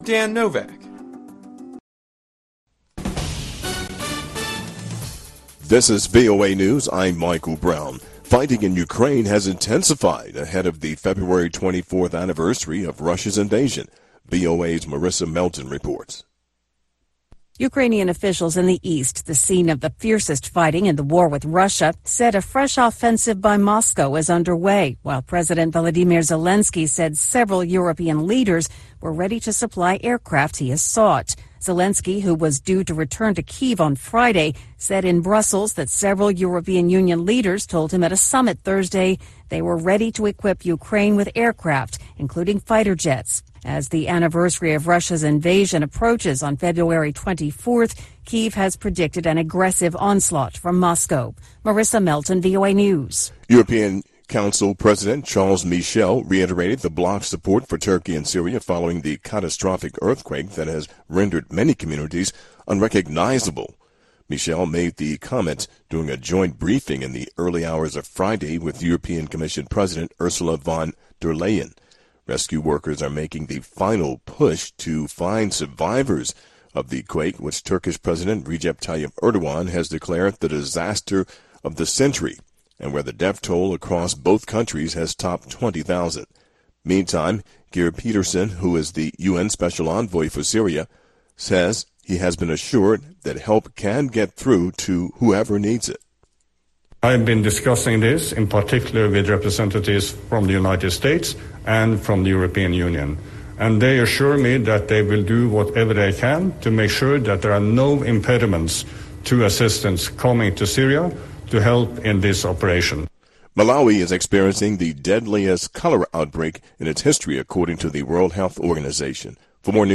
Dan Novak. This is VOA News. I'm Michael Brown. Fighting in Ukraine has intensified ahead of the February 24th anniversary of Russia's invasion. VOA's Marissa Melton reports. Ukrainian officials in the east, the scene of the fiercest fighting in the war with Russia, said a fresh offensive by Moscow is underway, while President Volodymyr Zelensky said several European leaders were ready to supply aircraft he has sought. Zelensky, who was due to return to Kyiv on Friday, said in Brussels that several European Union leaders told him at a summit Thursday they were ready to equip Ukraine with aircraft, including fighter jets. As the anniversary of Russia's invasion approaches on February 24th, Kyiv has predicted an aggressive onslaught from Moscow. Marissa Melton, VOA News. European Council President Charles Michel reiterated the bloc's support for Turkey and Syria following the catastrophic earthquake that has rendered many communities unrecognizable. Michel made the comment during a joint briefing in the early hours of Friday with European Commission President Ursula von der Leyen. Rescue workers are making the final push to find survivors of the quake, which Turkish President Recep Tayyip Erdogan has declared the disaster of the century, and where the death toll across both countries has topped 20,000. Meantime, Geir Peterson, who is the UN Special Envoy for Syria, says he has been assured that help can get through to whoever needs it. I've been discussing this in particular with representatives from the United States and from the European Union. And they assure me that they will do whatever they can to make sure that there are no impediments to assistance coming to Syria to help in this operation. Malawi is experiencing the deadliest cholera outbreak in its history, according to the World Health Organization. For more news,